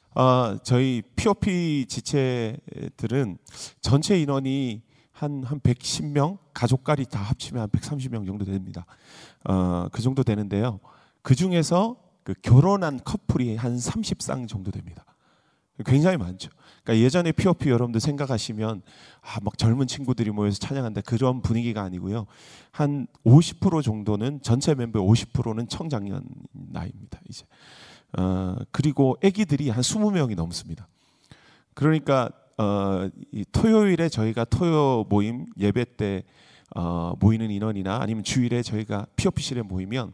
저희 POP 지체들은 전체 인원이 한 110명, 가족까지 다 합치면 한 130명 정도 됩니다. 그 정도 되는데요. 그 중에서 그 결혼한 커플이 한 30쌍 정도 됩니다. 굉장히 많죠. 그러니까 예전에 POP 여러분들 생각하시면 막 젊은 친구들이 모여서 찬양한다 그런 분위기가 아니고요. 한 50% 정도는 전체 멤버의 50%는 청장년 나이입니다. 이제 그리고 아기들이 한 20명이 넘습니다. 그러니까 이 토요일에 저희가 토요 모임 예배 때 모이는 인원이나 아니면 주일에 저희가 POP실에 모이면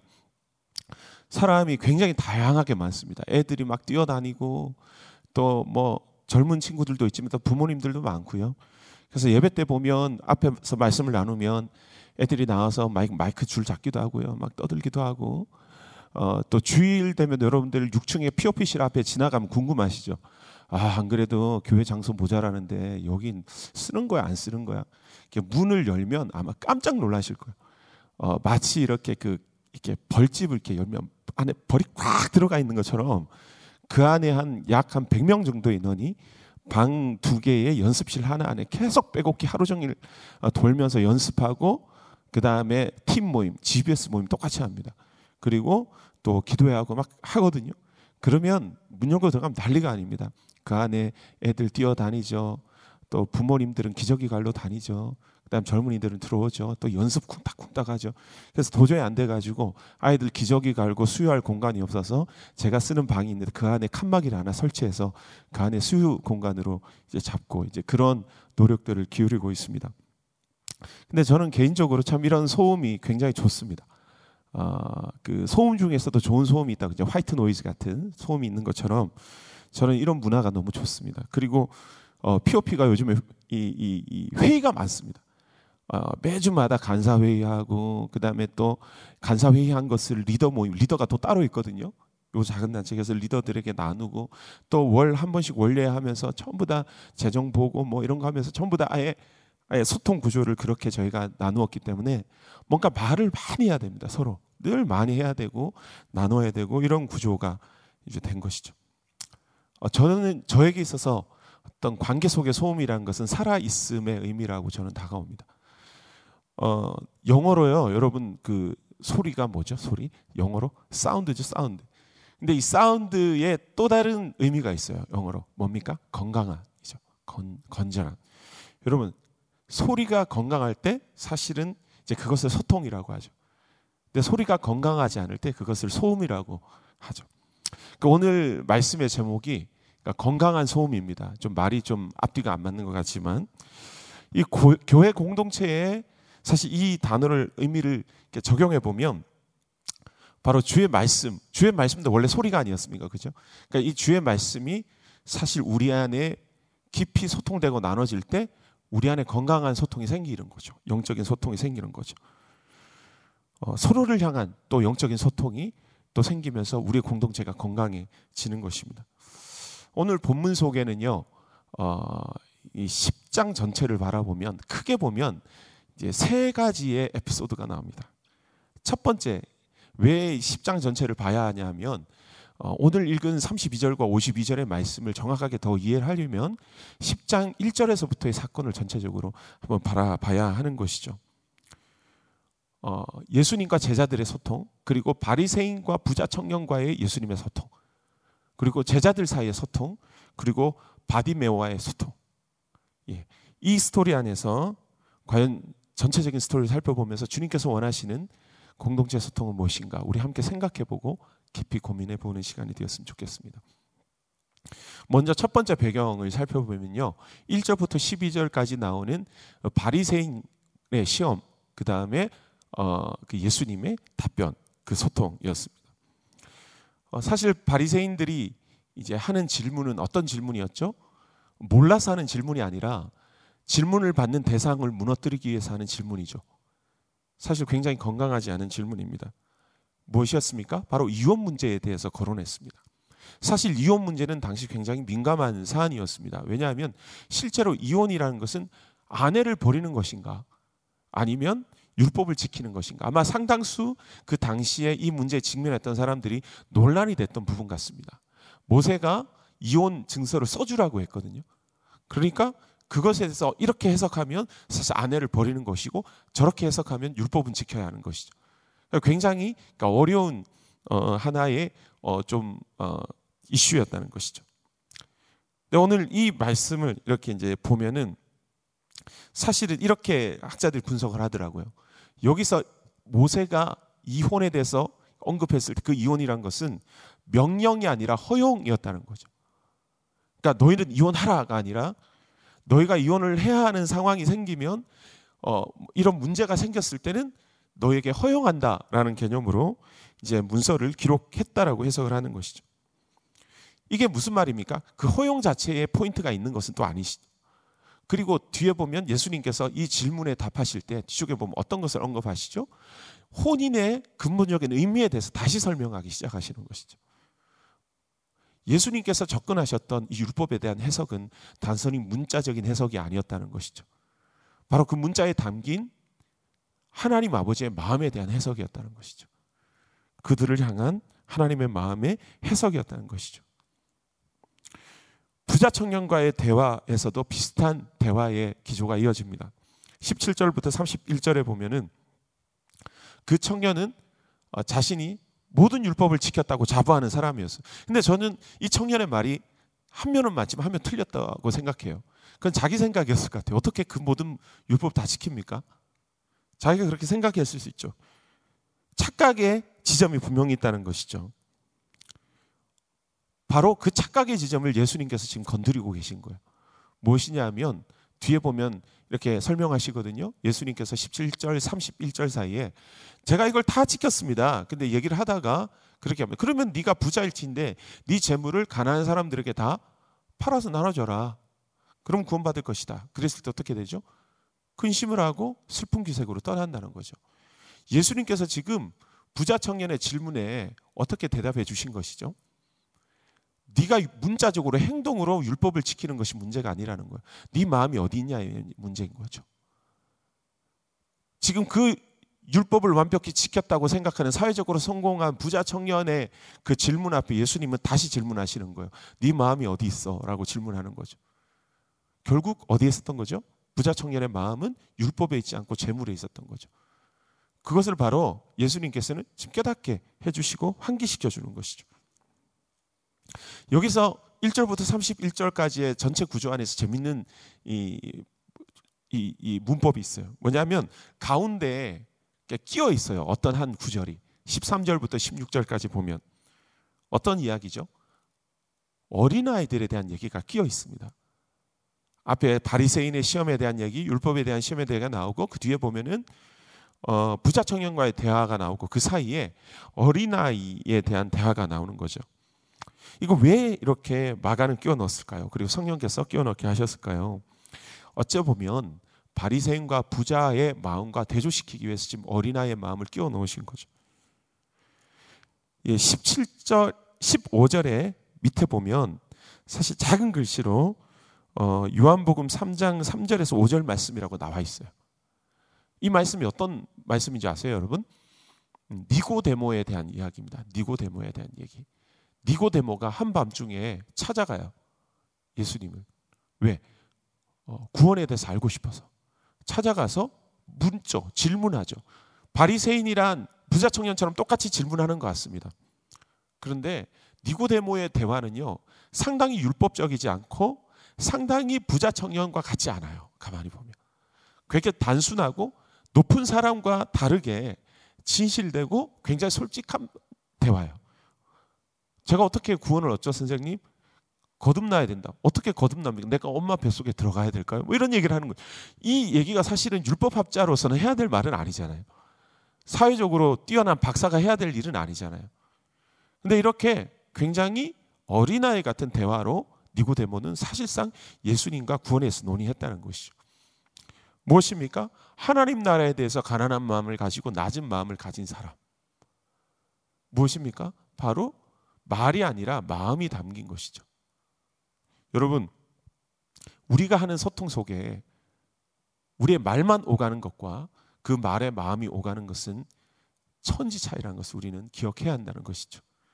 사람이 굉장히 다양하게 많습니다. 애들이 막 뛰어다니고 또 뭐 젊은 친구들도 있지만 또 부모님들도 많고요. 그래서 예배 때 보면 앞에서 말씀을 나누면 애들이 나와서 마이크 줄 잡기도 하고요. 막 떠들기도 하고 또 주일 되면 여러분들 6층에 POP실 앞에 지나가면 궁금하시죠? 안 그래도 교회 장소 모자라는데 여긴 쓰는 거야 안 쓰는 거야? 이렇게 문을 열면 아마 깜짝 놀라실 거예요. 마치 이렇게 이렇게 벌집을 이렇게 열면 안에 벌이 꽉 들어가 있는 것처럼 그 안에 약 한 100명 정도의 인원이 방 2개의 연습실 하나 안에 계속 빼곡히 하루 종일 돌면서 연습하고 그 다음에 팀 모임, GBS 모임 똑같이 합니다. 그리고 또 기도회하고 막 하거든요. 그러면 문 열고 들어가면 난리가 아닙니다. 그 안에 애들 뛰어다니죠. 또 부모님들은 기저귀 갈러 다니죠. 그다음 젊은이들은 들어오죠. 또 연습 쿵딱쿵딱 하죠. 그래서 도저히 안 돼가지고 아이들 기저귀 갈고 수유할 공간이 없어서 제가 쓰는 방이 있는데 그 안에 칸막이를 하나 설치해서 그 안에 수유 공간으로 이제 잡고 이제 그런 노력들을 기울이고 있습니다. 근데 저는 개인적으로 참 이런 소음이 굉장히 좋습니다. 그 소음 중에서도 좋은 소음이 있다. 그죠? 화이트 노이즈 같은 소음이 있는 것처럼 저는 이런 문화가 너무 좋습니다. 그리고 POP가 요즘에 이 회의가 많습니다. 매주마다 간사 회의하고 그다음에 또 간사 회의한 것을 리더 모임, 리더가 또 따로 있거든요. 요 작은 단체에서 리더들에게 나누고 또 월 한 번씩 원례하면서 전부 다 재정 보고 뭐 이런 거 하면서 전부 다 아예 소통 구조를 그렇게 저희가 나누었기 때문에 뭔가 말을 많이 해야 됩니다. 서로 늘 많이 해야 되고 나눠야 되고 이런 구조가 이제 된 것이죠. 저에게 있어서 어떤 관계 속의 소음이라는 것은 살아 있음의 의미라고 저는 다가옵니다. 영어로요, 여러분 그 소리가 뭐죠? 소리 영어로 사운드죠, 사운드. 근데 이 사운드에 또 다른 의미가 있어요. 영어로 뭡니까? 건강한이죠. 건전한. 여러분 소리가 건강할 때 사실은 이제 그것을 소통이라고 하죠. 근데 소리가 건강하지 않을 때 그것을 소음이라고 하죠. 그러니까 오늘 말씀의 제목이 그러니까 건강한 소음입니다. 좀 말이 좀 앞뒤가 안 맞는 것 같지만 이 교회 공동체에 사실 이 단어를 의미를 적용해 보면 바로 주의 말씀도 원래 소리가 아니었습니까? 그죠? 그러니까 이 주의 말씀이 사실 우리 안에 깊이 소통되고 나눠질 때 우리 안에 건강한 소통이 생기는 거죠. 영적인 소통이 생기는 거죠. 서로를 향한 또 영적인 소통이 또 생기면서 우리의 공동체가 건강해지는 것입니다. 오늘 본문 속에는요, 이 10장 전체를 바라보면 크게 보면 이제 3가지의 에피소드가 나옵니다. 첫 번째, 왜 10장 전체를 봐야 하냐면 오늘 읽은 32절과 52절의 말씀을 정확하게 더 이해를 하려면 10장 1절에서부터의 사건을 전체적으로 한번 바라봐야 하는 것이죠. 예수님과 제자들의 소통, 그리고 바리새인과 부자 청년과의 예수님의 소통, 그리고 제자들 사이의 소통, 그리고 바디메오와의 소통. 이 스토리 안에서 과연 전체적인 스토리를 살펴보면서 주님께서 원하시는 공동체 소통은 무엇인가 우리 함께 생각해보고 깊이 고민해보는 시간이 되었으면 좋겠습니다. 먼저 첫 번째 배경을 살펴보면요, 1절부터 12절까지 나오는 바리새인의 시험, 그 다음에 그 예수님의 답변, 그 소통이었습니다. 사실 바리새인들이 이제 하는 질문은 어떤 질문이었죠? 몰라서 하는 질문이 아니라 질문을 받는 대상을 무너뜨리기 위해서 하는 질문이죠. 사실 굉장히 건강하지 않은 질문입니다. 무엇이었습니까? 바로 이혼 문제에 대해서 거론했습니다. 사실 이혼 문제는 당시 굉장히 민감한 사안이었습니다. 왜냐하면 실제로 이혼이라는 것은 아내를 버리는 것인가 아니면 율법을 지키는 것인가, 아마 상당수 그 당시에 이 문제에 직면했던 사람들이 논란이 됐던 부분 같습니다. 모세가 이혼 증서를 써주라고 했거든요. 그러니까 그것에 대해서 이렇게 해석하면 사실 아내를 버리는 것이고 저렇게 해석하면 율법은 지켜야 하는 것이죠. 굉장히 그러니까 어려운 하나의 이슈였다는 것이죠. 근데 오늘 이 말씀을 이렇게 이제 보면은 사실은 이렇게 학자들이 분석을 하더라고요. 여기서 모세가 이혼에 대해서 언급했을 때 그 이혼이란 것은 명령이 아니라 허용이었다는 거죠. 그러니까 너희는 이혼하라가 아니라 너희가 이혼을 해야 하는 상황이 생기면 이런 문제가 생겼을 때는 너에게 허용한다라는 개념으로 이제 문서를 기록했다라고 해석을 하는 것이죠. 이게 무슨 말입니까? 그 허용 자체에 포인트가 있는 것은 또 아니시죠. 그리고 뒤에 보면 예수님께서 이 질문에 답하실 때 뒤쪽에 보면 어떤 것을 언급하시죠? 혼인의 근본적인 의미에 대해서 다시 설명하기 시작하시는 것이죠. 예수님께서 접근하셨던 이 율법에 대한 해석은 단순히 문자적인 해석이 아니었다는 것이죠. 바로 그 문자에 담긴 하나님 아버지의 마음에 대한 해석이었다는 것이죠. 그들을 향한 하나님의 마음의 해석이었다는 것이죠. 부자 청년과의 대화에서도 비슷한 대화의 기조가 이어집니다. 17절부터 31절에 보면은 그 청년은 자신이 모든 율법을 지켰다고 자부하는 사람이었어요. 근데 저는 이 청년의 말이 한 면은 맞지만 한 면 틀렸다고 생각해요. 그건 자기 생각이었을 것 같아요. 어떻게 그 모든 율법 다 지킵니까? 자기가 그렇게 생각했을 수 있죠. 착각의 지점이 분명히 있다는 것이죠. 바로 그 착각의 지점을 예수님께서 지금 건드리고 계신 거예요. 무엇이냐 하면 뒤에 보면 이렇게 설명하시거든요. 예수님께서 17절, 31절 사이에 제가 이걸 다 지켰습니다. 근데 얘기를 하다가 그렇게 합니다. 그러면 네가 부자일지인데 네 재물을 가난한 사람들에게 다 팔아서 나눠줘라. 그럼 구원받을 것이다. 그랬을 때 어떻게 되죠? 근심을 하고 슬픈 기색으로 떠난다는 거죠. 예수님께서 지금 부자 청년의 질문에 어떻게 대답해 주신 것이죠? 네가 문자적으로 행동으로 율법을 지키는 것이 문제가 아니라는 거예요. 네 마음이 어디 있냐의 문제인 거죠. 지금 그 율법을 완벽히 지켰다고 생각하는 사회적으로 성공한 부자 청년의 그 질문 앞에 예수님은 다시 질문하시는 거예요. 네 마음이 어디 있어? 라고 질문하는 거죠. 결국 어디에 있었던 거죠? 부자 청년의 마음은 율법에 있지 않고 재물에 있었던 거죠. 그것을 바로 예수님께서는 지금 깨닫게 해주시고 환기시켜 주는 것이죠. 여기서 1절부터 31절까지의 전체 구조 안에서 재밌는 이 문법이 있어요. 뭐냐면 가운데에 끼어 있어요. 어떤 한 구절이 13절부터 16절까지 보면 어떤 이야기죠? 어린아이들에 대한 얘기가 끼어 있습니다. 앞에 바리새인의 시험에 대한 얘기, 율법에 대한 시험에 대해가 나오고 그 뒤에 보면은 부자 청년과의 대화가 나오고 그 사이에 어린아이에 대한 대화가 나오는 거죠. 이거 왜 이렇게 마가는 끼워 넣었을까요? 그리고 성령께서 끼워 넣게 하셨을까요? 어째 보면 바리새인과 부자의 마음과 대조시키기 위해서 지금 어린아이의 마음을 끼워 넣으신 거죠. 17절, 15절에 밑에 보면 사실 작은 글씨로 요한복음 3장 3절에서 5절 말씀이라고 나와 있어요. 이 말씀이 어떤 말씀인지 아세요, 여러분? 니고데모에 대한 이야기입니다. 니고데모에 대한 얘기. 니고데모가 한밤중에 찾아가요. 예수님을. 왜? 구원에 대해서 알고 싶어서. 찾아가서 묻죠. 질문하죠. 바리새인이란 부자 청년처럼 똑같이 질문하는 것 같습니다. 그런데 니고데모의 대화는요. 상당히 율법적이지 않고 상당히 부자 청년과 같지 않아요. 가만히 보면. 그렇게 단순하고 높은 사람과 다르게 진실되고 굉장히 솔직한 대화예요. 제가 어떻게 구원을 얻죠, 선생님? 거듭나야 된다. 어떻게 거듭납니까? 내가 엄마 뱃속에 들어가야 될까요? 뭐 이런 얘기를 하는 거예요. 이 얘기가 사실은 율법학자로서는 해야 될 말은 아니잖아요. 사회적으로 뛰어난 박사가 해야 될 일은 아니잖아요. 근데 이렇게 굉장히 어린아이 같은 대화로 니고데모는 사실상 예수님과 구원에 대해서 논의했다는 것이죠. 무엇입니까? 하나님 나라에 대해서 가난한 마음을 가지고 낮은 마음을 가진 사람. 무엇입니까? 바로 말이 아니라 마음이 담긴 것이죠. 여러분, 우리가 하는 소통 속에 우리의 말만 오가는 것과 그 말의 마음이 오가는 것은 천지 차이라는 것을 우리는 기억해야 한다는 것이죠.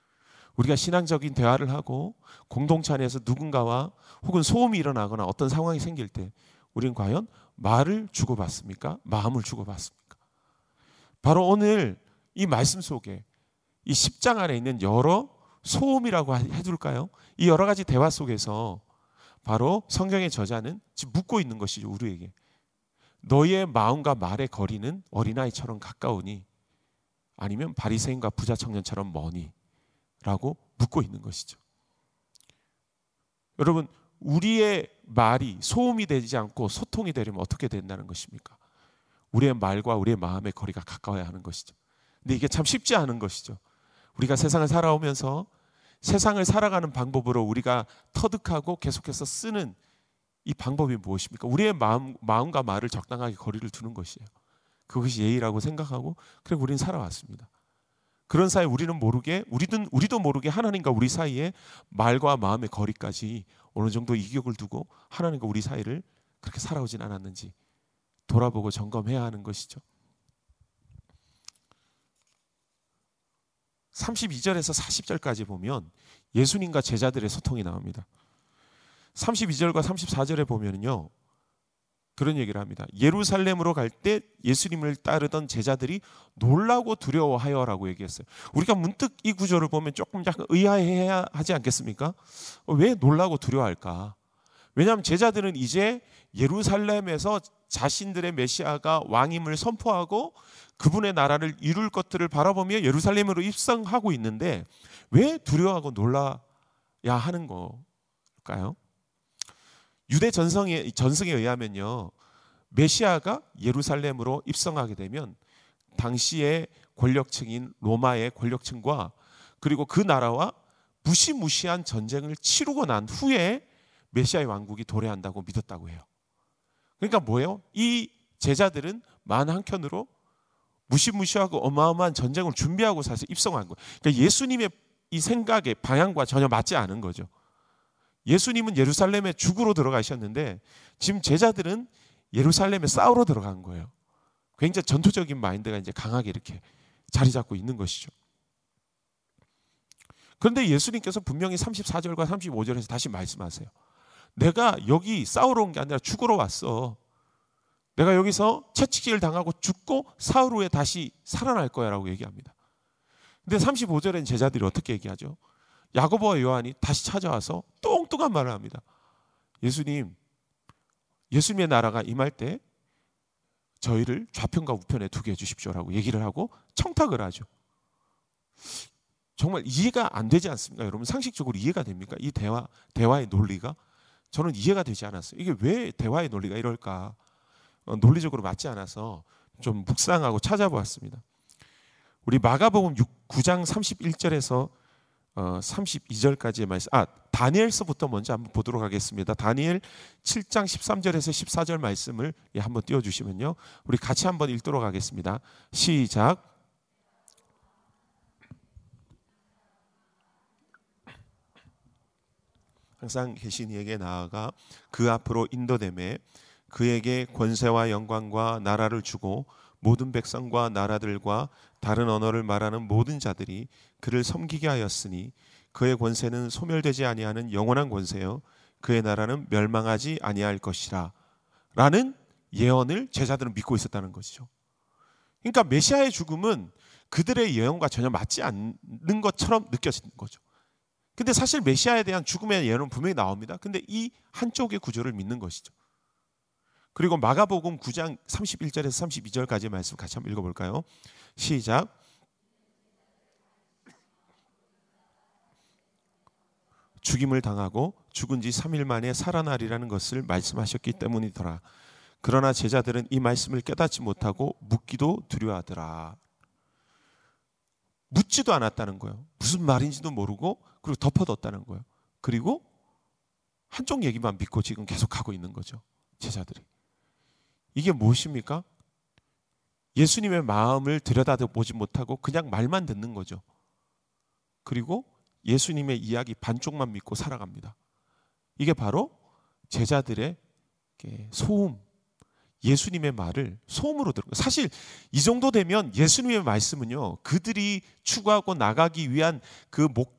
우리가 신앙적인 대화를 하고 공동체 안에서 누군가와 혹은 소음이 일어나거나 어떤 상황이 생길 때 우리는 과연 말을 주고받습니까? 마음을 주고받습니까? 바로 오늘 이 말씀 속에 이 10장 안에 있는 여러 소음이라고 해둘까요? 이 여러 가지 대화 속에서 바로 성경의 저자는 지금 묻고 있는 것이죠. 우리에게. 너희의 마음과 말의 거리는 어린아이처럼 가까우니 아니면 바리새인과 부자 청년처럼 머니? 라고 묻고 있는 것이죠. 여러분, 우리의 말이 소음이 되지 않고 소통이 되려면 어떻게 된다는 것입니까? 우리의 말과 우리의 마음의 거리가 가까워야 하는 것이죠. 근데 이게 참 쉽지 않은 것이죠. 우리가 세상을 살아오면서 세상을 살아가는 방법으로 우리가 터득하고 계속해서 쓰는 이 방법이 무엇입니까? 우리의 마음과 말을 적당하게 거리를 두는 것이에요. 그것이 예의라고 생각하고 그리고 우리는 살아왔습니다. 그런 사이 우리는 모르게 우리도 모르게 하나님과 우리 사이에 말과 마음의 거리까지 어느 정도 이격을 두고 하나님과 우리 사이를 그렇게 살아오진 않았는지 돌아보고 점검해야 하는 것이죠. 32절에서 40절까지 보면 예수님과 제자들의 소통이 나옵니다. 32절과 34절에 보면요, 그런 얘기를 합니다. 예루살렘으로 갈 때 예수님을 따르던 제자들이 놀라고 두려워하여라고 얘기했어요. 우리가 문득 이 구절을 보면 조금 약간 의아해야 하지 않겠습니까? 왜 놀라고 두려워할까? 왜냐하면 제자들은 이제 예루살렘에서 자신들의 메시아가 왕임을 선포하고 그분의 나라를 이룰 것들을 바라보며 예루살렘으로 입성하고 있는데 왜 두려워하고 놀라야 하는 걸까요? 유대 전승에 의하면요, 메시아가 예루살렘으로 입성하게 되면 당시의 권력층인 로마의 권력층과 그리고 그 나라와 무시무시한 전쟁을 치르고 난 후에 메시아의 왕국이 도래한다고 믿었다고 해요. 그러니까 뭐예요? 이 제자들은 만 한켠으로 무시무시하고 어마어마한 전쟁을 준비하고 사실 입성한 거예요. 그러니까 예수님의 이 생각의 방향과 전혀 맞지 않은 거죠. 예수님은 예루살렘에 죽으러 들어가셨는데 지금 제자들은 예루살렘에 싸우러 들어간 거예요. 굉장히 전투적인 마인드가 이제 강하게 이렇게 자리 잡고 있는 것이죠. 그런데 예수님께서 분명히 34절과 35절에서 다시 말씀하세요. 내가 여기 싸우러 온 게 아니라 죽으러 왔어. 내가 여기서 채찍질 당하고 죽고 사흘 후에 다시 살아날 거야 라고 얘기합니다. 근데 35절엔 제자들이 어떻게 얘기하죠? 야고보와 요한이 다시 찾아와서 뚱뚱한 말을 합니다. 예수님의 나라가 임할 때 저희를 좌편과 우편에 두게 해주십시오라고 얘기를 하고 청탁을 하죠. 정말 이해가 안 되지 않습니까? 여러분, 상식적으로 이해가 됩니까? 이 대화의 논리가? 저는 이해가 되지 않았어요. 이게 왜 대화의 논리가 이럴까? 논리적으로 맞지 않아서 좀 묵상하고 찾아보았습니다. 우리 마가복음 9장 31절에서 32절까지의 말씀, 다니엘서부터 먼저 한번 보도록 하겠습니다. 다니엘 7장 13절에서 14절 말씀을 한번 띄워주시면요, 우리 같이 한번 읽도록 하겠습니다. 시작. 항상 계신 이에게 나아가 그 앞으로 인도되매 그에게 권세와 영광과 나라를 주고 모든 백성과 나라들과 다른 언어를 말하는 모든 자들이 그를 섬기게 하였으니 그의 권세는 소멸되지 아니하는 영원한 권세요 그의 나라는 멸망하지 아니할 것이라 라는 예언을 제자들은 믿고 있었다는 것이죠. 그러니까 메시아의 죽음은 그들의 예언과 전혀 맞지 않는 것처럼 느껴지는 거죠. 근데 사실 메시아에 대한 죽음의 예언은 분명히 나옵니다. 근데 이 한쪽의 구조를 믿는 것이죠. 그리고 마가복음 9장 31절에서 32절까지의 말씀 같이 한번 읽어볼까요? 시작. 죽임을 당하고 죽은 지 3일 만에 살아나리라는 것을 말씀하셨기 때문이더라. 그러나 제자들은 이 말씀을 깨닫지 못하고 묻기도 두려워하더라. 묻지도 않았다는 거예요. 무슨 말인지도 모르고 그리고 덮어뒀다는 거예요. 그리고 한쪽 얘기만 믿고 지금 계속하고 있는 거죠. 제자들이. 이게 무엇입니까? 예수님의 마음을 들여다보지 못하고 그냥 말만 듣는 거죠. 그리고 예수님의 이야기 반쪽만 믿고 살아갑니다. 이게 바로 제자들의 소음, 예수님의 말을 소음으로 들은 거예요. 사실 이 정도 되면 예수님의 말씀은요, 그들이 추구하고 나가기 위한 그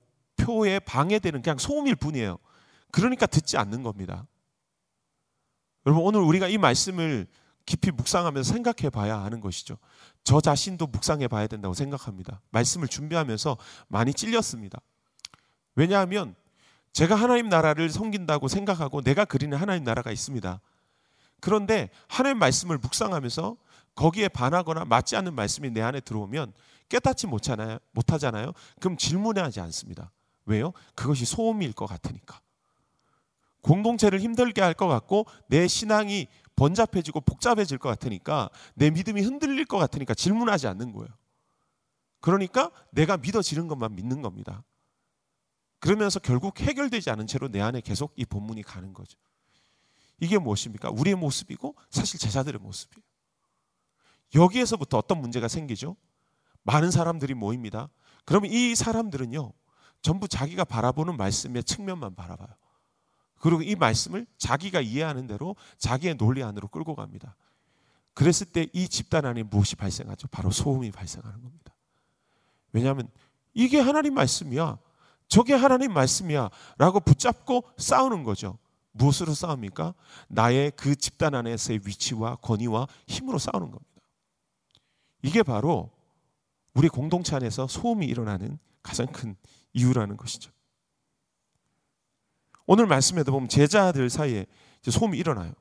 표에 방해되는 그냥 소음일 뿐이에요. 그러니까 듣지 않는 겁니다. 여러분, 오늘 우리가 이 말씀을 깊이 묵상하면서 생각해 봐야 하는 것이죠. 저 자신도 묵상해 봐야 된다고 생각합니다. 말씀을 준비하면서 많이 찔렸습니다. 왜냐하면 제가 하나님 나라를 섬긴다고 생각하고 내가 그리는 하나님 나라가 있습니다. 그런데 하나님 말씀을 묵상하면서 거기에 반하거나 맞지 않는 말씀이 내 안에 들어오면 깨닫지 못하잖아요. 그럼 질문하지 않습니다. 왜요? 그것이 소음일 것 같으니까. 공동체를 힘들게 할 것 같고 내 신앙이 번잡해지고 복잡해질 것 같으니까, 내 믿음이 흔들릴 것 같으니까 질문하지 않는 거예요. 그러니까 내가 믿어지는 것만 믿는 겁니다. 그러면서 결국 해결되지 않은 채로 내 안에 계속 이 본문이 가는 거죠. 이게 무엇입니까? 우리의 모습이고 사실 제자들의 모습이에요. 여기에서부터 어떤 문제가 생기죠? 많은 사람들이 모입니다. 그러면 이 사람들은요, 전부 자기가 바라보는 말씀의 측면만 바라봐요. 그리고 이 말씀을 자기가 이해하는 대로 자기의 논리 안으로 끌고 갑니다. 그랬을 때 이 집단 안에 무엇이 발생하죠? 바로 소음이 발생하는 겁니다. 왜냐하면 이게 하나님 말씀이야, 저게 하나님 말씀이야 라고 붙잡고 싸우는 거죠. 무엇으로 싸웁니까? 나의 그 집단 안에서의 위치와 권위와 힘으로 싸우는 겁니다. 이게 바로 우리 공동체 안에서 소음이 일어나는 가장 큰 이유라는 것이죠. 오늘 말씀에도 보면 제자들 사이에 소음이 일어나요.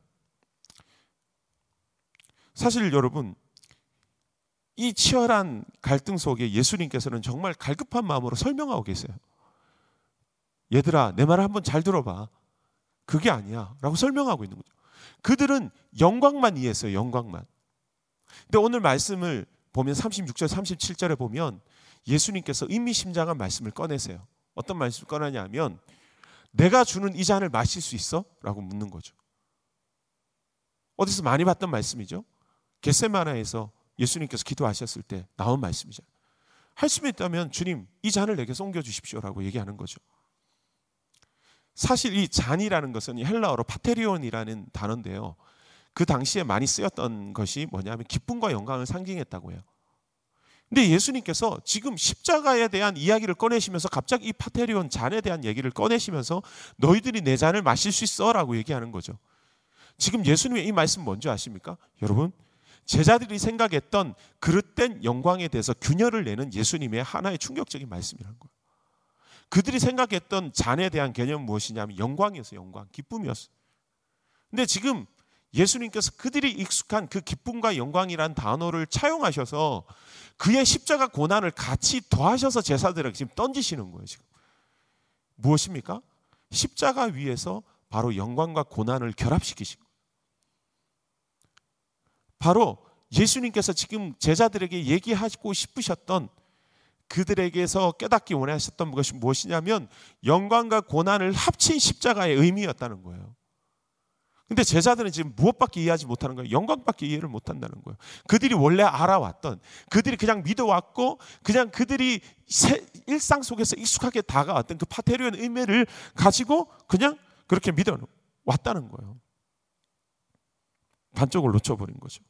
사실 여러분, 이 치열한 갈등 속에 예수님께서는 정말 갈급한 마음으로 설명하고 계세요. 얘들아, 내 말을 한번 잘 들어봐. 그게 아니야 라고 설명하고 있는 거죠. 그들은 영광만 이해했어요. 영광만. 근데 오늘 말씀을 보면 36절 37절에 보면 예수님께서 의미심장한 말씀을 꺼내세요. 어떤 말씀을 꺼내냐면, 내가 주는 이 잔을 마실 수 있어? 라고 묻는 거죠. 어디서 많이 봤던 말씀이죠. 겟세마네에서 예수님께서 기도하셨을 때 나온 말씀이죠. 할 수 있다면 주님, 이 잔을 내게 옮겨주십시오 라고 얘기하는 거죠. 사실 이 잔이라는 것은 헬라어로 파테리온이라는 단어인데요, 그 당시에 많이 쓰였던 것이 뭐냐면 기쁨과 영광을 상징했다고 해요. 근데 예수님께서 지금 십자가에 대한 이야기를 꺼내시면서 갑자기 이 파테리온 잔에 대한 얘기를 꺼내시면서 너희들이 내 잔을 마실 수 있어 라고 얘기하는 거죠. 지금 예수님의 이 말씀 뭔지 아십니까? 여러분, 제자들이 생각했던 그릇된 영광에 대해서 균열을 내는 예수님의 하나의 충격적인 말씀이라는 거예요. 그들이 생각했던 잔에 대한 개념은 무엇이냐면 영광이었어요. 영광, 기쁨이었어요. 근데 지금 예수님께서 그들이 익숙한 그 기쁨과 영광이라는 단어를 차용하셔서 그의 십자가 고난을 같이 더하셔서 제자들에게 지금 던지시는 거예요. 지금 무엇입니까? 십자가 위에서 바로 영광과 고난을 결합시키신 거예요. 바로 예수님께서 지금 제자들에게 얘기하고 싶으셨던, 그들에게서 깨닫기 원하셨던 것이 무엇이냐면 영광과 고난을 합친 십자가의 의미였다는 거예요. 근데 제자들은 지금 무엇밖에 이해하지 못하는 거예요? 영광밖에 이해를 못한다는 거예요. 그들이 원래 알아왔던, 그들이 그냥 믿어왔고 그냥 그들이 일상 속에서 익숙하게 다가왔던 그 파테리온 의미를 가지고 그냥 그렇게 믿어왔다는 거예요. 반쪽을 놓쳐버린 거죠.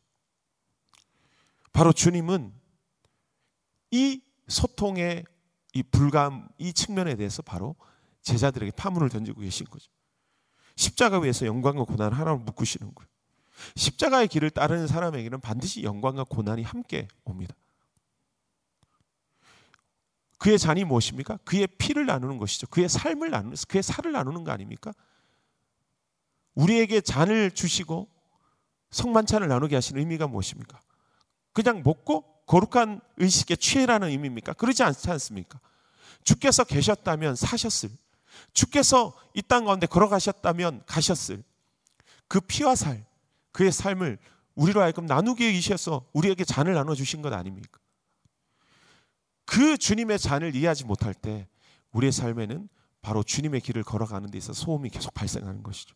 바로 주님은 이 소통의 이 불감, 이 측면에 대해서 바로 제자들에게 파문을 던지고 계신 거죠. 십자가 위에서 영광과 고난을 하나로 묶으시는 거예요. 십자가의 길을 따르는 사람에게는 반드시 영광과 고난이 함께 옵니다. 그의 잔이 무엇입니까? 그의 피를 나누는 것이죠. 그의 삶을 나누는, 그의 살을 나누는 거 아닙니까? 우리에게 잔을 주시고 성만찬을 나누게 하시는 의미가 무엇입니까? 그냥 먹고 거룩한 의식에 취해라는 의미입니까? 그러지 않지 않습니까? 주께서 계셨다면 사셨을, 주께서 이 땅 가운데 걸어가셨다면 가셨을 그 피와 살, 그의 삶을 우리로 하여금 나누게 하셔서 우리에게 잔을 나눠주신 것 아닙니까? 그 주님의 잔을 이해하지 못할 때 우리의 삶에는 바로 주님의 길을 걸어가는 데 있어서 소음이 계속 발생하는 것이죠.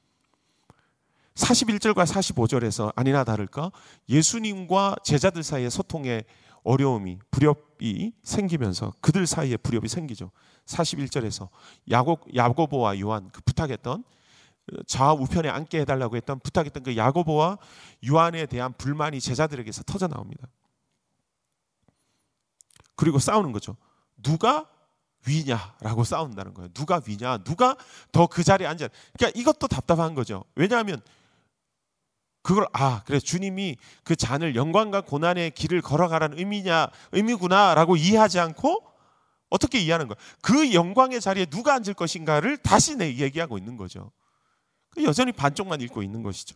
41절과 45절에서 아니나 다를까 예수님과 제자들 사이의 소통에 어려움이, 불협이 생기면서 그들 사이에 불협이 생기죠. 41절에서 야고보와 요한, 그 부탁했던, 좌우편에 앉게 해달라고 했던, 부탁했던 그 야고보와 요한에 대한 불만이 제자들에게서 터져 나옵니다. 그리고 싸우는 거죠. 누가 위냐라고 싸운다는 거예요. 누가 위냐, 누가 더 그 자리에 앉아. 그러니까 이것도 답답한 거죠. 왜냐하면 그걸 그래 주님이 그 잔을 영광과 고난의 길을 걸어가라는 의미구나라고 이해하지 않고 어떻게 이해하는 거야? 그 영광의 자리에 누가 앉을 것인가를 다시 얘기하고 있는 거죠. 여전히 반쪽만 읽고 있는 것이죠.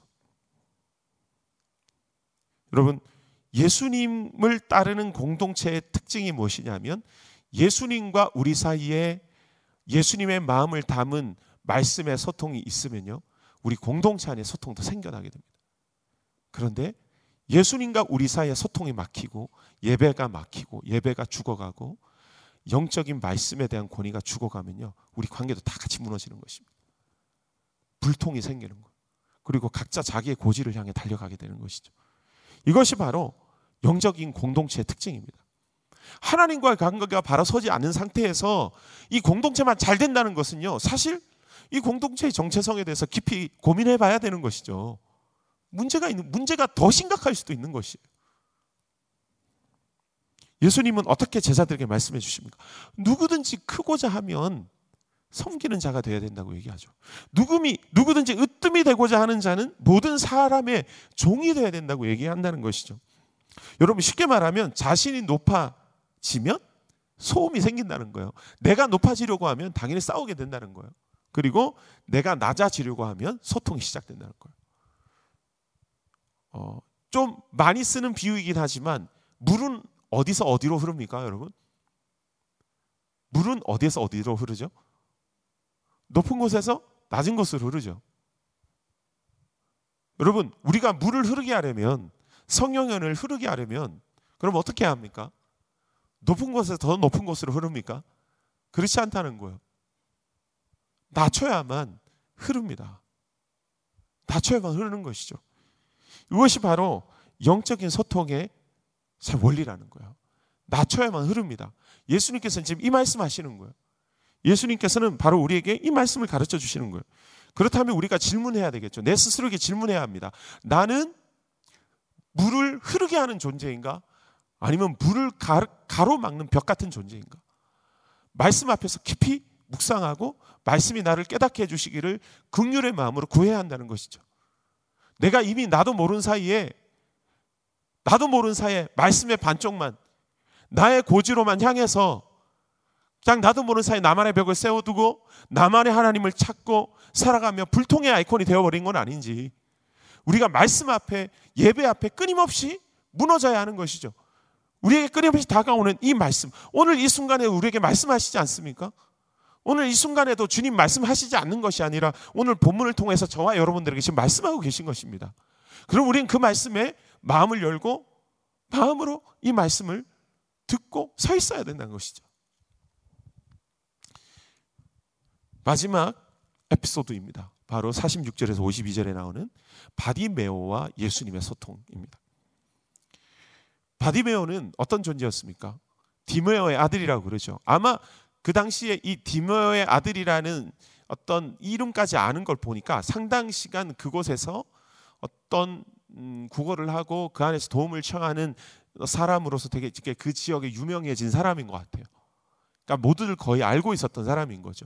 여러분, 예수님을 따르는 공동체의 특징이 무엇이냐면 예수님과 우리 사이에 예수님의 마음을 담은 말씀의 소통이 있으면요, 우리 공동체 안에 소통도 생겨나게 됩니다. 그런데 예수님과 우리 사이에 소통이 막히고 예배가 막히고 예배가 죽어가고 영적인 말씀에 대한 권위가 죽어가면요, 우리 관계도 다 같이 무너지는 것입니다. 불통이 생기는 거예요. 그리고 각자 자기의 고지를 향해 달려가게 되는 것이죠. 이것이 바로 영적인 공동체의 특징입니다. 하나님과의 관계가 바로 서지 않는 상태에서 이 공동체만 잘 된다는 것은요, 사실 이 공동체의 정체성에 대해서 깊이 고민해 봐야 되는 것이죠. 문제가 더 심각할 수도 있는 것이에요. 예수님은 어떻게 제자들에게 말씀해 주십니까? 누구든지 크고자 하면 섬기는 자가 되어야 된다고 얘기하죠. 누구든지 으뜸이 되고자 하는 자는 모든 사람의 종이 되어야 된다고 얘기한다는 것이죠. 여러분, 쉽게 말하면 자신이 높아지면 소음이 생긴다는 거예요. 내가 높아지려고 하면 당연히 싸우게 된다는 거예요. 그리고 내가 낮아지려고 하면 소통이 시작된다는 거예요. 좀 많이 쓰는 비유이긴 하지만 물은 어디서 어디로 흐릅니까, 여러분? 물은 어디에서 어디로 흐르죠? 높은 곳에서 낮은 곳으로 흐르죠. 여러분, 우리가 물을 흐르게 하려면, 성령연을 흐르게 하려면 그럼 어떻게 해야 합니까? 높은 곳에서 더 높은 곳으로 흐릅니까? 그렇지 않다는 거예요. 낮춰야만 흐릅니다. 낮춰야만 흐르는 것이죠. 이것이 바로 영적인 소통의 원리라는 거예요. 낮춰야만 흐릅니다. 예수님께서는 지금 이 말씀 하시는 거예요. 예수님께서는 바로 우리에게 이 말씀을 가르쳐 주시는 거예요. 그렇다면 우리가 질문해야 되겠죠. 내 스스로에게 질문해야 합니다. 나는 물을 흐르게 하는 존재인가? 아니면 물을 가로막는 벽 같은 존재인가? 말씀 앞에서 깊이 묵상하고 말씀이 나를 깨닫게 해주시기를 긍휼의 마음으로 구해야 한다는 것이죠. 내가 이미 나도 모르는 사이에 말씀의 반쪽만 나의 고지로만 향해서 그냥 나도 모르는 사이에 나만의 벽을 세워두고 나만의 하나님을 찾고 살아가며 불통의 아이콘이 되어버린 건 아닌지, 우리가 말씀 앞에, 예배 앞에 끊임없이 무너져야 하는 것이죠. 우리에게 끊임없이 다가오는 이 말씀, 오늘 이 순간에 우리에게 말씀하시지 않습니까? 오늘 이 순간에도 주님 말씀하시지 않는 것이 아니라 오늘 본문을 통해서 저와 여러분들에게 지금 말씀하고 계신 것입니다. 그럼 우리는 그 말씀에 마음을 열고 마음으로 이 말씀을 듣고 서 있어야 된다는 것이죠. 마지막 에피소드입니다. 바로 46절에서 52절에 나오는 바디메오와 예수님의 소통입니다. 바디메오는 어떤 존재였습니까? 디메오의 아들이라고 그러죠. 아마 그 당시에 이 디메오의 아들이라는 어떤 이름까지 아는 걸 보니까 상당 시간 그곳에서 어떤 구걸을 하고 그 안에서 도움을 청하는 사람으로서 되게 그 지역에 유명해진 사람인 것 같아요. 그러니까 모두들 거의 알고 있었던 사람인 거죠.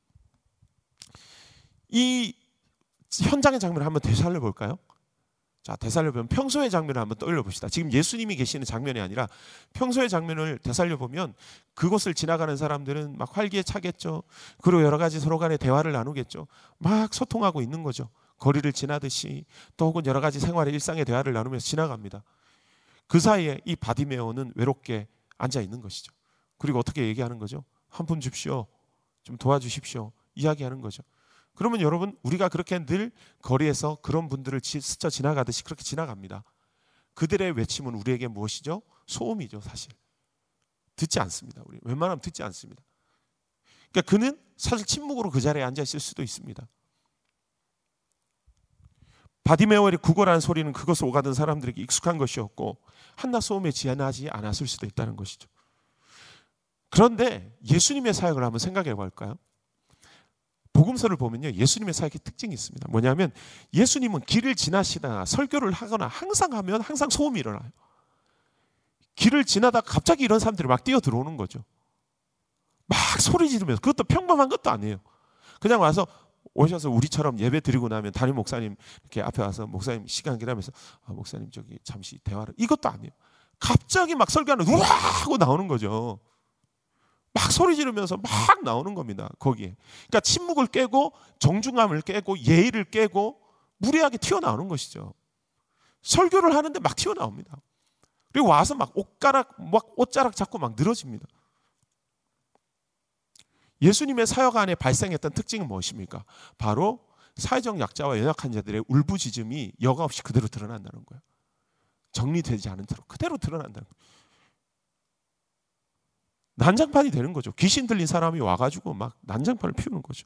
이 현장의 장면을 한번 되살려 볼까요? 자, 되살려 보면 평소의 장면을 한번 떠올려 봅시다. 지금 예수님이 계시는 장면이 아니라 평소의 장면을 되살려 보면 그곳을 지나가는 사람들은 막 활기차겠죠. 그리고 여러 가지 서로 간에 대화를 나누겠죠. 막 소통하고 있는 거죠. 거리를 지나듯이, 또 혹은 여러 가지 생활의 일상의 대화를 나누면서 지나갑니다. 그 사이에 이 바디메오는 외롭게 앉아 있는 것이죠. 그리고 어떻게 얘기하는 거죠? 한 푼 줍시오. 좀 도와주십시오. 이야기하는 거죠. 그러면 여러분, 우리가 그렇게 늘 거리에서 그런 분들을 스쳐 지나가듯이 그렇게 지나갑니다. 그들의 외침은 우리에게 무엇이죠? 소음이죠, 사실. 듣지 않습니다. 우리 웬만하면 듣지 않습니다. 그러니까 그는 사실 침묵으로 그 자리에 앉아 있을 수도 있습니다. 바디메오의 구걸하는 소리는 그것을 오가던 사람들에게 익숙한 것이었고 한낱 소음에 지나지 않았을 수도 있다는 것이죠. 그런데 예수님의 사역을 한번 생각해 볼까요? 복음서를 보면요, 예수님의 사역의 특징이 있습니다. 뭐냐면 예수님은 길을 지나시다가 설교를 하거나 항상 소음이 일어나요. 길을 지나다가 갑자기 이런 사람들이 막 뛰어 들어오는 거죠. 막 소리 지르면서, 그것도 평범한 것도 아니에요. 그냥 와서 오셔서 우리처럼 예배 드리고 나면 담임 목사님 이렇게 앞에 와서 목사님 시간 기다리면서 목사님 저기 잠시 대화를, 이것도 아니에요. 갑자기 막 설교하는 우와 하고 나오는 거죠. 막 소리 지르면서 막 나오는 겁니다. 거기에. 그러니까 침묵을 깨고 정중함을 깨고 예의를 깨고 무례하게 튀어나오는 것이죠. 설교를 하는데 막 튀어나옵니다. 그리고 와서 막 옷자락 잡고 막 늘어집니다. 예수님의 사역 안에 발생했던 특징은 무엇입니까? 바로 사회적 약자와 연약한 자들의 울부짖음이 여과 없이 그대로 드러난다는 거예요. 정리되지 않은 채로 그대로 드러난다는 거예요. 난장판이 되는 거죠. 귀신 들린 사람이 와가지고 막 난장판을 피우는 거죠.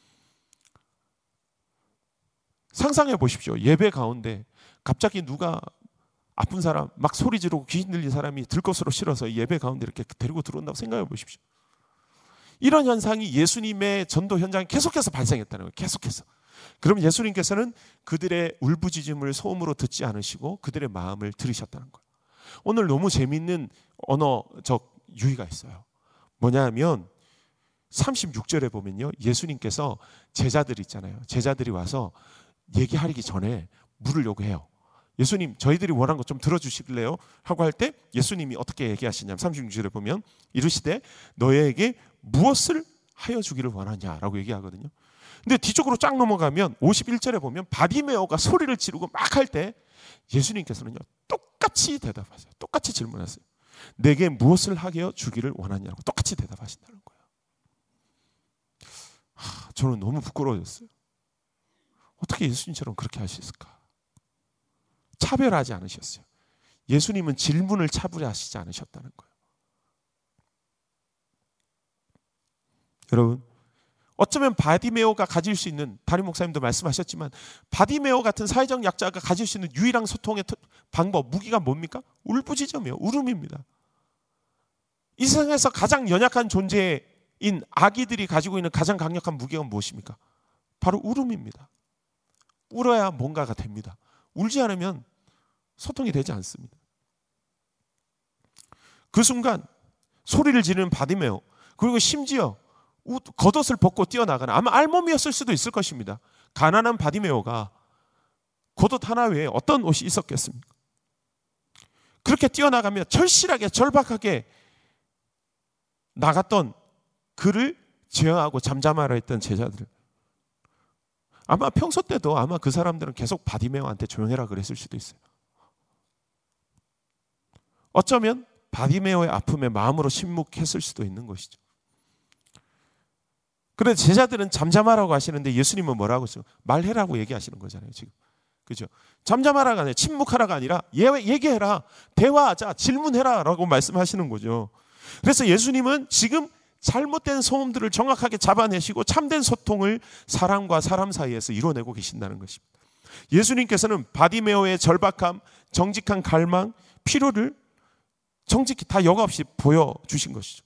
상상해 보십시오. 예배 가운데 갑자기 누가 아픈 사람 막 소리 지르고 귀신 들린 사람이 들 것으로 싫어서 예배 가운데 이렇게 데리고 들어온다고 생각해 보십시오. 이런 현상이 예수님의 전도 현장에 계속해서 발생했다는 거예요. 계속해서. 그럼 예수님께서는 그들의 울부짖음을 소음으로 듣지 않으시고 그들의 마음을 들으셨다는 거예요. 오늘 너무 재미있는 언어적 유희가 있어요. 뭐냐면 36절에 보면요, 예수님께서 제자들 있잖아요. 제자들이 와서 얘기하기 전에 물을 요구해요. 예수님, 저희들이 원한 것 좀 들어주실래요? 하고 할 때 예수님이 어떻게 얘기하시냐면 36절에 보면 이르시되 너희에게 무엇을 하여 주기를 원하냐라고 얘기하거든요. 근데 뒤쪽으로 쫙 넘어가면 51절에 보면 바디메오가 소리를 지르고 막 할 때 예수님께서는요 똑같이 대답하세요. 똑같이 질문하세요. 내게 무엇을 하여 주기를 원하냐고 똑같이 대답하신다는 거예요. 저는 너무 부끄러워졌어요. 어떻게 예수님처럼 그렇게 할 수 있을까? 차별하지 않으셨어요. 예수님은 질문을 차별하시지 않으셨다는 거예요. 여러분, 어쩌면 바디메오가 가질 수 있는, 담임 목사님도 말씀하셨지만 바디메오 같은 사회적 약자가 가질 수 있는 유일한 소통의 방법, 무기가 뭡니까? 울부짖음이에요. 울음입니다. 이 세상에서 가장 연약한 존재인 아기들이 가지고 있는 가장 강력한 무기가 무엇입니까? 바로 울음입니다. 울어야 뭔가가 됩니다. 울지 않으면 소통이 되지 않습니다. 그 순간 소리를 지르는 바디메오, 그리고 심지어 겉옷을 벗고 뛰어나가는, 아마 알몸이었을 수도 있을 것입니다. 가난한 바디메오가 겉옷 하나 외에 어떤 옷이 있었겠습니까? 그렇게 뛰어나가며 절실하게 절박하게 나갔던 그를 제어하고 잠잠하라 했던 제자들, 아마 평소 때도 아마 그 사람들은 계속 바디메오한테 조용해라 그랬을 수도 있어요. 어쩌면 바디메오의 아픔에 마음으로 침묵했을 수도 있는 것이죠. 그런데 제자들은 잠잠하라고 하시는데 예수님은 뭐라고 했어요? 말해라고 얘기하시는 거잖아요, 지금. 그죠? 잠잠하라가 아니라, 침묵하라가 아니라 얘기해라, 대화하자, 질문해라 라고 말씀하시는 거죠. 그래서 예수님은 지금 잘못된 소음들을 정확하게 잡아내시고 참된 소통을 사람과 사람 사이에서 이뤄내고 계신다는 것입니다. 예수님께서는 바디메오의 절박함, 정직한 갈망, 필요를 정직히 다 여과 없이 보여주신 것이죠.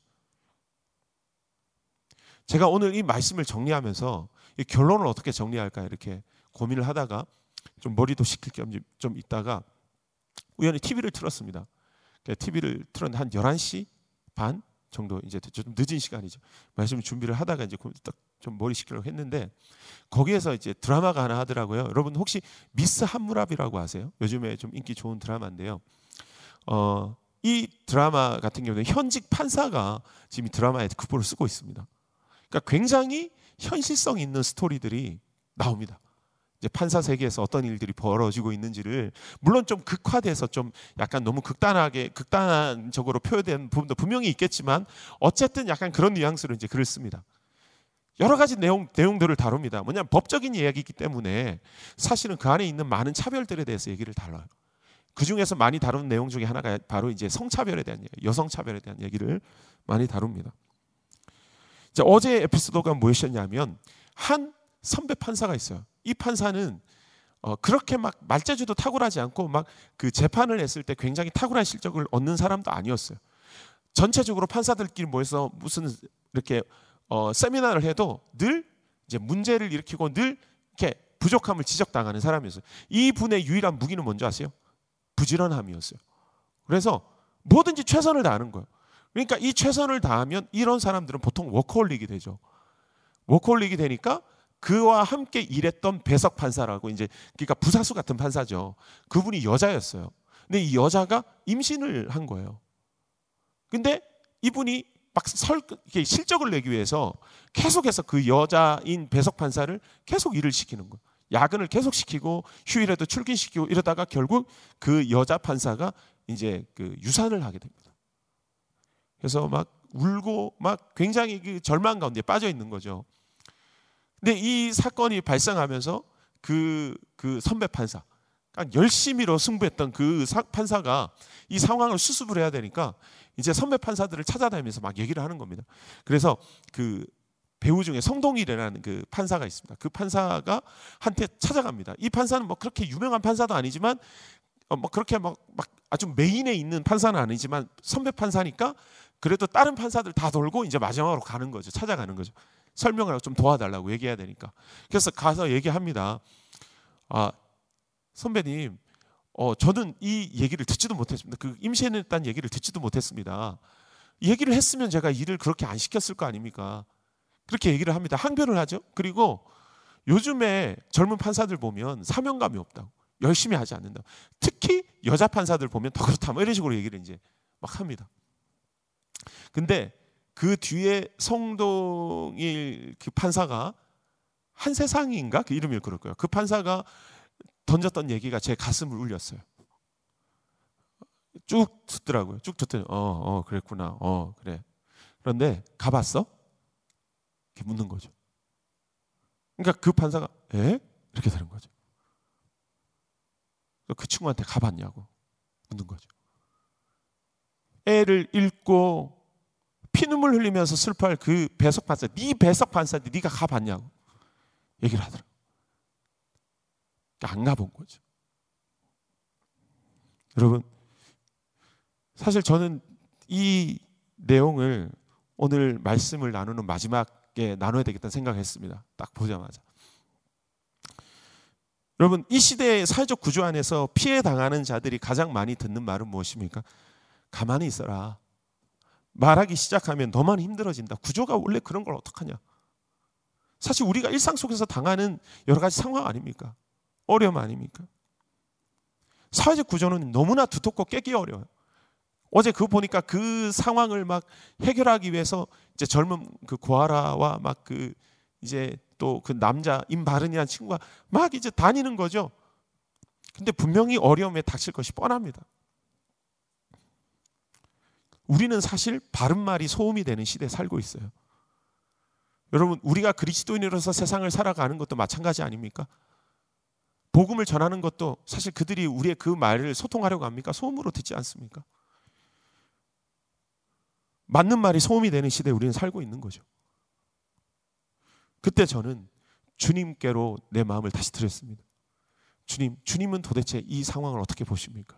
제가 오늘 이 말씀을 정리하면서 이 결론을 어떻게 정리할까 이렇게 고민을 하다가 좀 머리도 식힐 겸 좀 있다가 우연히 TV를 틀었습니다. TV를 틀었는데 한 11시 반 정도, 이제 좀 늦은 시간이죠. 말씀 준비를 하다가 이제 딱 좀 머리 식히려고 했는데 거기에서 이제 드라마가 하나 하더라고요. 여러분 혹시 미스 한무라비라고 아세요? 요즘에 좀 인기 좋은 드라마인데요. 이 드라마 같은 경우는 현직 판사가 지금 이 드라마에 극보를 쓰고 있습니다. 그러니까 굉장히 현실성 있는 스토리들이 나옵니다. 이제 판사 세계에서 어떤 일들이 벌어지고 있는지를, 물론 좀 극화돼서 좀 약간 너무 극단적으로 표현된 부분도 분명히 있겠지만 어쨌든 약간 그런 뉘앙스로 이제 글을 씁니다. 여러 가지 내용들을 다룹니다. 뭐냐면 법적인 이야기이기 때문에 사실은 그 안에 있는 많은 차별들에 대해서 얘기를 다뤄요. 그 중에서 많이 다루는 내용 중에 하나가 바로 이제 성차별에 대한 얘기, 여성차별에 대한 얘기를 많이 다룹니다. 자, 어제 에피소드가 무엇이었냐면 한 선배 판사가 있어요. 이 판사는 그렇게 막 말재주도 탁월하지 않고 막 그 재판을 했을 때 굉장히 탁월한 실력을 얻는 사람도 아니었어요. 전체적으로 판사들끼리 모여서 무슨 이렇게 세미나를 해도 늘 이제 문제를 일으키고 늘 이렇게 부족함을 지적당하는 사람이었어요. 이 분의 유일한 무기는 뭔지 아세요? 부지런함이었어요. 그래서 뭐든지 최선을 다하는 거예요. 그러니까 이 최선을 다하면 이런 사람들은 보통 워커홀릭이 되죠. 워커홀릭이 되니까 그와 함께 일했던 배석 판사라고, 이제 그러니까 부사수 같은 판사죠. 그분이 여자였어요. 근데 이 여자가 임신을 한 거예요. 근데 이분이 막 실적을 내기 위해서 계속해서 그 여자인 배석 판사를 계속 일을 시키는 거예요. 야근을 계속 시키고 휴일에도 출근시키고 이러다가 결국 그 여자 판사가 이제 그 유산을 하게 됩니다. 그래서 막 울고 막 굉장히 그 절망 가운데 빠져 있는 거죠. 근데 이 사건이 발생하면서 그 선배 판사, 그러니까 열심히로 승부했던 그 판사가 이 상황을 수습을 해야 되니까 이제 선배 판사들을 찾아다니면서 막 얘기를 하는 겁니다. 그래서 그 배우 중에 성동일이라는 그 판사가 있습니다. 그 판사가 한테 찾아갑니다. 이 판사는 뭐 그렇게 유명한 판사도 아니지만 뭐 그렇게 막 아주 메인에 있는 판사는 아니지만 선배 판사니까 그래도 다른 판사들 다 돌고 이제 마지막으로 가는 거죠. 찾아가는 거죠. 설명을 하고 좀 도와달라고 얘기해야 되니까. 그래서 가서 얘기합니다. 아, 선배님, 저는 이 얘기를 듣지도 못했습니다. 그 임신했다는 얘기를 듣지도 못했습니다. 얘기를 했으면 제가 일을 그렇게 안 시켰을 거 아닙니까? 그렇게 얘기를 합니다. 항변을 하죠. 그리고 요즘에 젊은 판사들 보면 사명감이 없다고, 열심히 하지 않는다고. 특히 여자 판사들 보면 더 그렇다, 뭐 이런 식으로 얘기를 이제 막 합니다. 근데 그 뒤에 성동일 그 판사가, 한세상인가? 그 이름이 그럴 거예요. 그 판사가 던졌던 얘기가 제 가슴을 울렸어요. 쭉 듣더라고요. 쭉 듣더니 그랬구나. 그래. 그런데 가봤어? 이렇게 묻는 거죠. 그러니까 그 판사가 에? 이렇게 되는 거죠. 그 친구한테 가봤냐고 묻는 거죠. 애를 잃고 피눈물 흘리면서 슬퍼할 그 배석 판사, 네 배석 판사인데 네가 가봤냐고 얘기를 하더라고요. 안 가본 거죠. 여러분, 사실 저는 이 내용을 오늘 말씀을 나누는 마지막에 나눠야 되겠다는 생각을 했습니다. 딱 보자마자. 여러분, 이 시대의 사회적 구조 안에서 피해 당하는 자들이 가장 많이 듣는 말은 무엇입니까? 가만히 있어라. 말하기 시작하면 너만 힘들어진다. 구조가 원래 그런 걸 어떡하냐. 사실 우리가 일상 속에서 당하는 여러 가지 상황 아닙니까? 어려움 아닙니까? 사회적 구조는 너무나 두텁고 깨기 어려워요. 어제 그거 보니까 그 상황을 막 해결하기 위해서 이제 젊은 그 고아라와 막 그 이제 또 그 남자 임바른이라는 친구가 막 이제 다니는 거죠. 근데 분명히 어려움에 닥칠 것이 뻔합니다. 우리는 사실 바른 말이 소음이 되는 시대에 살고 있어요. 여러분, 우리가 그리스도인으로서 세상을 살아가는 것도 마찬가지 아닙니까? 복음을 전하는 것도 사실 그들이 우리의 그 말을 소통하려고 합니까? 소음으로 듣지 않습니까? 맞는 말이 소음이 되는 시대에 우리는 살고 있는 거죠. 그때 저는 주님께로 내 마음을 다시 드렸습니다. 주님은 도대체 이 상황을 어떻게 보십니까?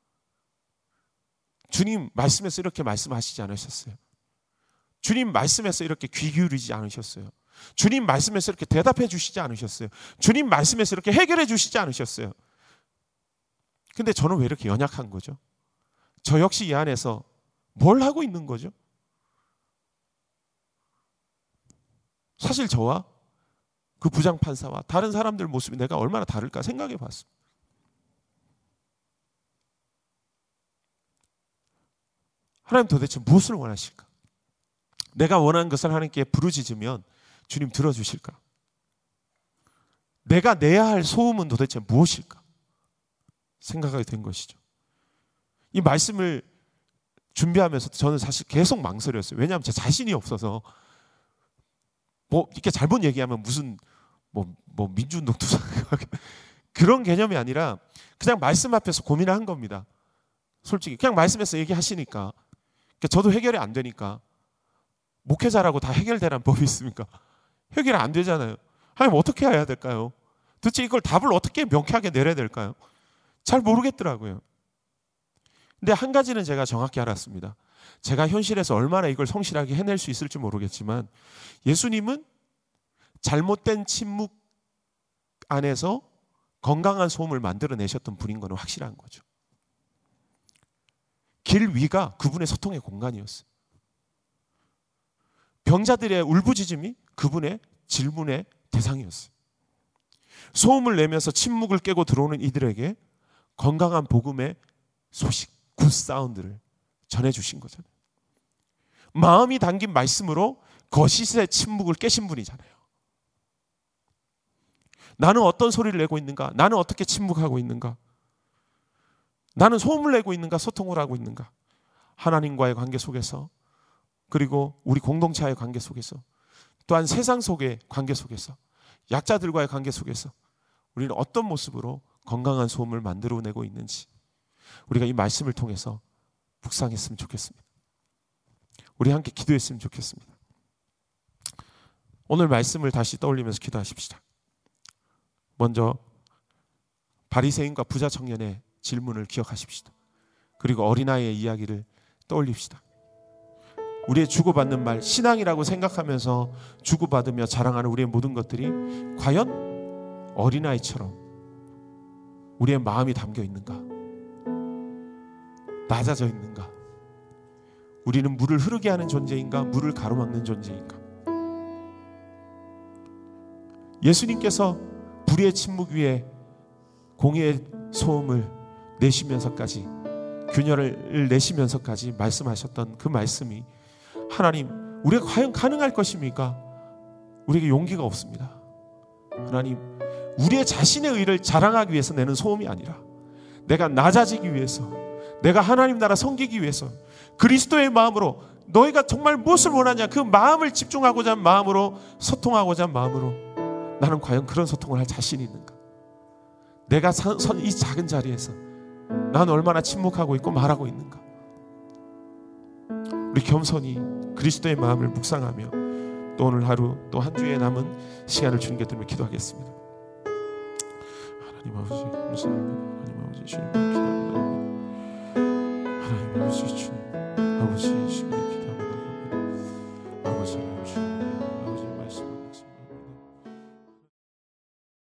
주님 말씀에서 이렇게 말씀하시지 않으셨어요. 주님 말씀에서 이렇게 귀 기울이지 않으셨어요. 주님 말씀에서 이렇게 대답해 주시지 않으셨어요. 주님 말씀에서 이렇게 해결해 주시지 않으셨어요. 근데 저는 왜 이렇게 연약한 거죠? 저 역시 이 안에서 뭘 하고 있는 거죠? 사실 저와 그 부장판사와 다른 사람들 모습이 내가 얼마나 다를까 생각해 봤습니다. 하나님 도대체 무엇을 원하실까? 내가 원하는 것을 하나님께 부르짖으면 주님 들어주실까? 내가 내야 할 소음은 도대체 무엇일까? 생각하게 된 것이죠. 이 말씀을 준비하면서 저는 사실 계속 망설였어요. 왜냐하면 제 자신이 없어서, 뭐 이렇게 잘못 얘기하면 무슨 뭐 민주운동 투사 그런 개념이 아니라 그냥 말씀 앞에서 고민을 한 겁니다. 솔직히 그냥 말씀에서 얘기하시니까 저도 해결이 안 되니까, 목회자라고 다 해결되라는 법이 있습니까? 해결이 안 되잖아요. 하나님 어떻게 해야 될까요? 도대체 이걸 답을 어떻게 명쾌하게 내려야 될까요? 잘 모르겠더라고요. 근데 한 가지는 제가 정확히 알았습니다. 제가 현실에서 얼마나 이걸 성실하게 해낼 수 있을지 모르겠지만 예수님은 잘못된 침묵 안에서 건강한 소음을 만들어내셨던 분인 건 확실한 거죠. 길 위가 그분의 소통의 공간이었어요. 병자들의 울부짖음이 그분의 질문의 대상이었어요. 소음을 내면서 침묵을 깨고 들어오는 이들에게 건강한 복음의 소식, 굿 사운드를 전해주신 거잖아요. 마음이 담긴 말씀으로 거짓의 침묵을 깨신 분이잖아요. 나는 어떤 소리를 내고 있는가? 나는 어떻게 침묵하고 있는가? 나는 소음을 내고 있는가? 소통을 하고 있는가? 하나님과의 관계 속에서, 그리고 우리 공동체와의 관계 속에서, 또한 세상 속의 관계 속에서, 약자들과의 관계 속에서 우리는 어떤 모습으로 건강한 소음을 만들어내고 있는지 우리가 이 말씀을 통해서 묵상했으면 좋겠습니다. 우리 함께 기도했으면 좋겠습니다. 오늘 말씀을 다시 떠올리면서 기도하십시다. 먼저 바리새인과 부자 청년의 질문을 기억하십시다. 그리고 어린아이의 이야기를 떠올립시다. 우리의 주고받는 말, 신앙이라고 생각하면서 주고받으며 자랑하는 우리의 모든 것들이 과연 어린아이처럼 우리의 마음이 담겨 있는가? 낮아져 있는가? 우리는 물을 흐르게 하는 존재인가? 물을 가로막는 존재인가? 예수님께서 불의의 침묵 위에 공의의 소음을 내시면서까지, 균열을 내시면서까지 말씀하셨던 그 말씀이, 하나님, 우리가 과연 가능할 것입니까? 우리에게 용기가 없습니다. 하나님, 우리의 자신의 의를 자랑하기 위해서 내는 소음이 아니라 내가 낮아지기 위해서, 내가 하나님 나라 섬기기 위해서 그리스도의 마음으로, 너희가 정말 무엇을 원하냐 그 마음을 집중하고자 하는 마음으로, 소통하고자 하는 마음으로 나는 과연 그런 소통을 할 자신이 있는가? 내가 이 작은 자리에서 난 얼마나 침묵하고 있고 말하고 있는가? 우리 겸손히 그리스도의 마음을 묵상하며 또 오늘 하루, 또 한 주에 남은 시간을 주님께 드리며 기도하겠습니다. 하나님 아버지 감사합니다. 하나님 아버지 주님 기도합니다. 하나님 아버지 주님, 아버지 주님 기도합니다. 아버지 주님